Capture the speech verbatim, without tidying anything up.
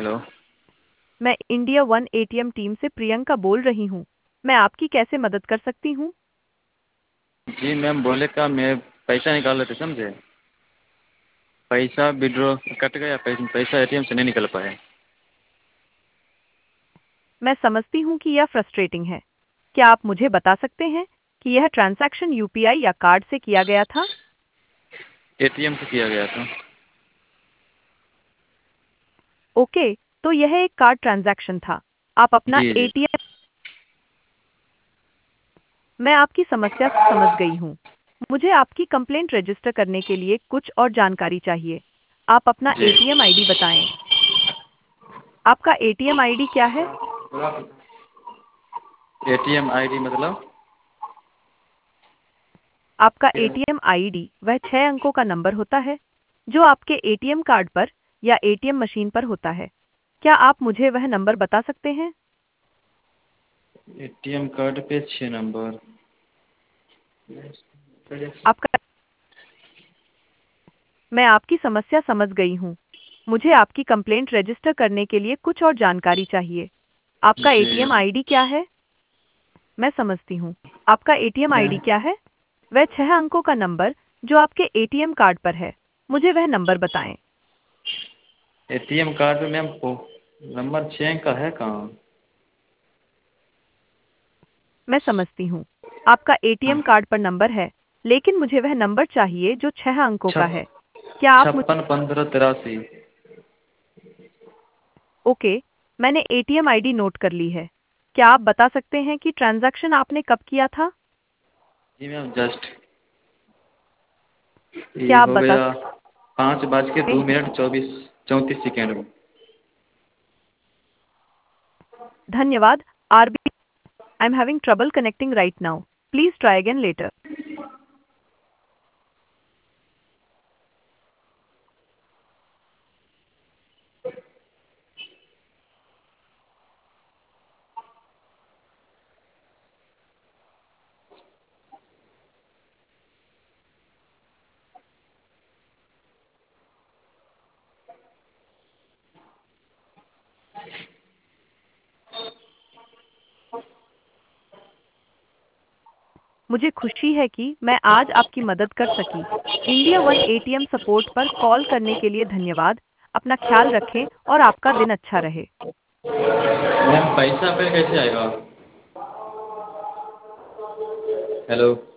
Hello. मैं India one ATM team से प्रियंका बोल रही हूँ। मैं आपकी कैसे मदद कर सकती हूँ? जी मैम, बोले का मैं पैसा निकाल रहे थे, समझे। पैसा विड्रॉ कट गया, पैसा पैसा एटीएम से नहीं निकल पाया। मैं समझती हूँ कि यह फ्रस्ट्रेटिंग है। क्या आप मुझे बता सकते हैं कि यह ट्रांजैक्शन यूपीआई या कार्ड से किया गया था? एटीएम से किया गया था। ओके, तो यह एक कार्ड ट्रांजैक्शन था। आप अपना जी जी। एटीएम। मैं आपकी समस्या समझ गई हूँ। मुझे आपकी कंप्लेंट रजिस्टर करने के लिए कुछ और जानकारी चाहिए। आप अपना जी। एटीएम आईडी बताएं। आपका एटीएम आईडी क्या है? एटीएम आईडी मतलब? आपका एटीएम आईडी वह छह अंकों का नंबर होता है जो आपके एटीएम कार्ड पर या एटीएम मशीन पर होता है। क्या आप मुझे वह नंबर बता सकते हैं? एटीएम कार्ड पे छः नंबर। आपका मैं आपकी समस्या समझ गई हूँ। मुझे आपकी कंप्लेंट रजिस्टर करने के लिए कुछ और जानकारी चाहिए। आपका जी एटीएम आईडी क्या है? मैं समझती हूँ। आपका एटीएम आईडी मैम, क्या है? वह छह अंकों का नंबर जो आपके एटीएम कार्ड पर है। मुझे वह नंबर बताएं। एटीएम कार्ड पे मैम वो नंबर छः का है कहाँ? मैं समझती हूँ। आपका एटीएम कार्ड पर नंबर है, लेकिन मुझे वह नंबर चाहिए जो छह अंकों का छप है। क्या आप मुझे छप्पन पंद्रह तिरासी। ओके, मैंने एटीएम आईडी नोट कर ली है। क्या आप बता सकते हैं कि ट्रांजैक्शन आपने कब किया था? जी मैम, जस्ट ये क्या आप हो बता गया पाँच बज के सकते दो हैं? मिनट चौबीस चौंतीस सेकेंड में। धन्यवाद। आरबी I am having trouble connecting right now. Please try again later. मुझे खुशी है कि मैं आज आपकी मदद कर सकी। इंडिया वन एटीएम सपोर्ट पर कॉल करने के लिए धन्यवाद। अपना ख्याल रखें और आपका दिन अच्छा रहे। मैम पैसा फिर कैसे आएगा? हेलो।